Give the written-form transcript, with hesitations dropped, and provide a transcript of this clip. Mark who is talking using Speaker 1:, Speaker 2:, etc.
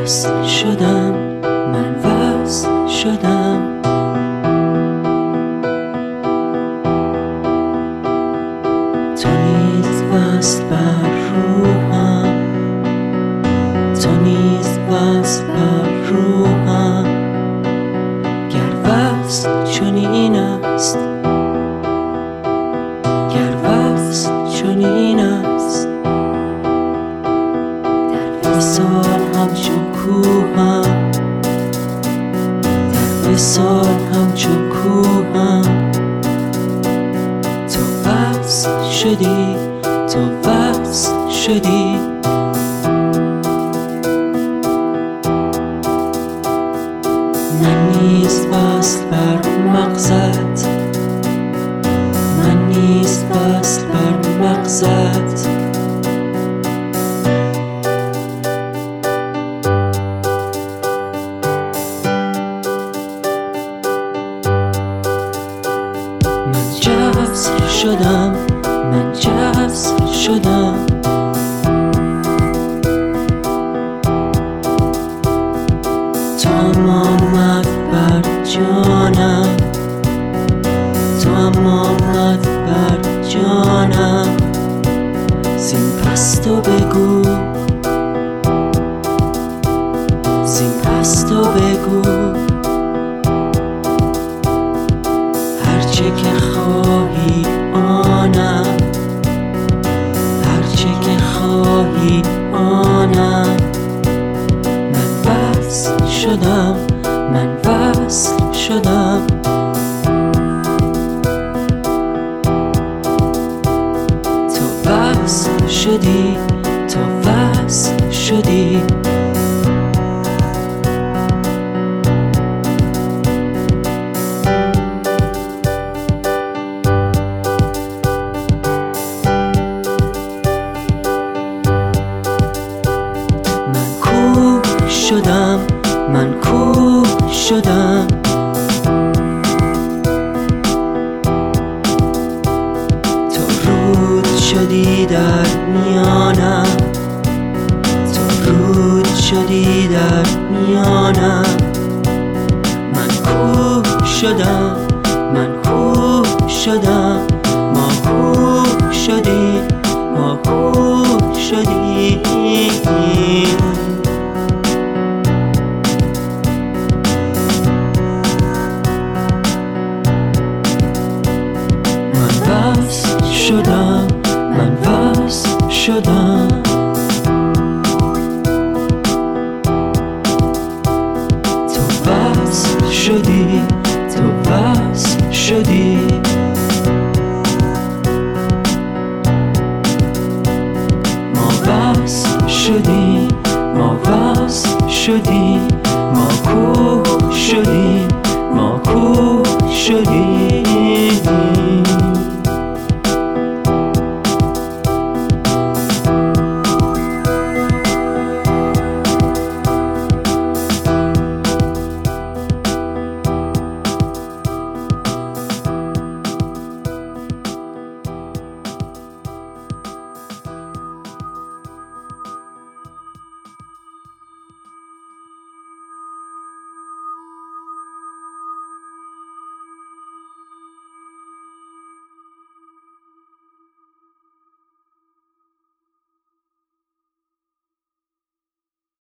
Speaker 1: وصل شدم، من وصل شدم. تو نیز وصل بر روحم، تو نیز وصل بر روحم. گر وصل چنین است، گر وصل چنین است، در وصال همچون کوهم، در وصال همچون کوهم. تو وصل شدی، تو وصل شدی. من نیز وصل بر مغزت، من نیز وصل بر مغزت. من جذب شدم، من جذب شدم. تو هم آمد بر جانم، تو هم آمد بر جانم. زین پس تو بگو، زین پس تو بگو. هرچه که خواهی آنم، هرچه که خواهی آنم. من وصل شدم، من وصل شدم. تو وصل شدی، تو وصل شدی. شدم، من کوه شدم. تو رود شدی در میانم، تو رود شدی در میانم. من کوه شدم، من کوه شدم. ما کوه شدیم، ما کوه شدیم. وصل شدم، من وصل شدم. تو وصل شدی، تو وصل شدی. ما وصل شدیم، ما وصل شدیم. ما کوه شدیم، ما کوه شدیم.